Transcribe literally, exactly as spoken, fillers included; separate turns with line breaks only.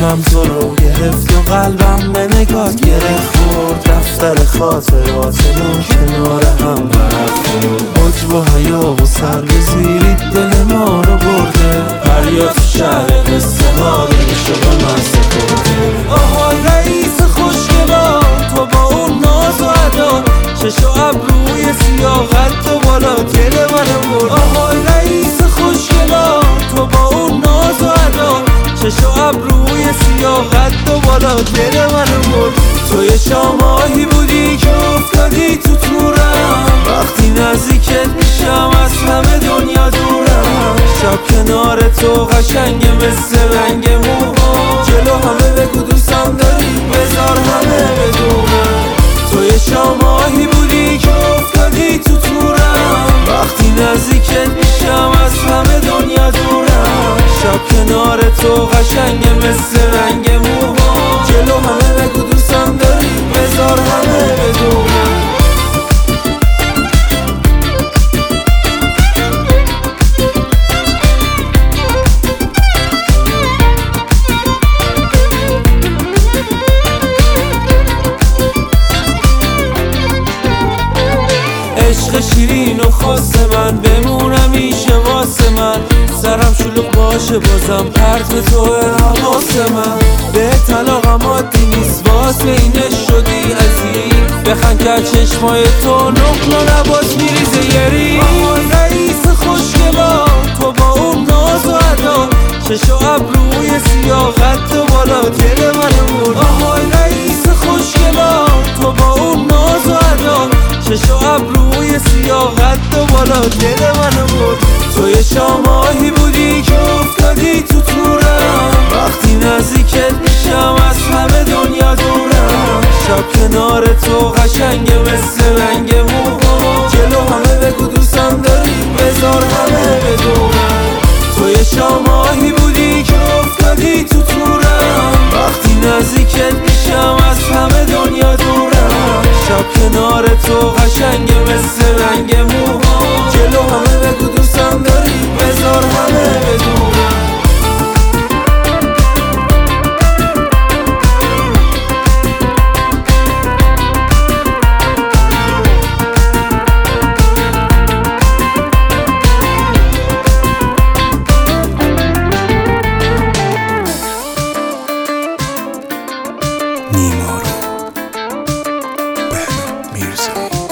چشمم تو رو گرفت و قلبم به نگات گرفت خورد. دفتر خاطراتمون کنار هم ورق خورد. حجب و حیا و سر به زیری دل ما رو برده. دریا تو شهر قصه ها دلشو به من سپرده. آهای رئیس خوشگلا تو با اون ناز و ادا، چش و ابروی سیاه قد و بالا دل منو برد. آهای رئیس خوشگلا تو با اون ناز و ادا، چش و ابروی سیاه قد و بالا دل منو برد. توی شاماهی بودی که افتادی تو تورم، وقتی نزدیکت میشم از همه دنیا دورم. شب کنار تو قشنگه مثل رنگ موها، جلو همه بگو دوستم داری بذار همه بدونم. توی شاماهی بودی که افتادی تو تورم، وقتی نزدیکت میشم از همه دنیا دورم. شب کنار تو قشنگه مثل رنگ موها، جلو همه بگو دوستم داری بذار همه بدونم. عشق شیرین و خاص من بمونم ایشه واسه من. سرم شلوغ باشه بازم پرت تو حواس من. به طلاقم عادی نیست واسه اینه شدی عزیز. بخند که چشمای تو نقل و نباز میریزه یری. آهای رئیس خوشگلا تو با اون ناز و ادا، چش و ابروی سیاه قد و بالا دل منو برد. آهای رئیس خوشگلا تو با اون ناز و ادا، چش و ابروی سیاه قد و بالا دل منو برد. توی شاماهی بودی که افتادی تو تورم، وقتی نزدیکت میشم از همه دنیا دورم. شب کنار تو قشنگه مثل رنگ موها، جلو همه بگو دوستم داری بذار همه بدونم. توی شاماهی بودی که افتادی تو تورم، وقتی نزدیکت میشم از همه دنیا دورم. شب کنار تو قشنگه مثل رنگ موها، جلو همه بگو دوستم داری بذار همه بدونم.
نیما رو بهنام میرزایی.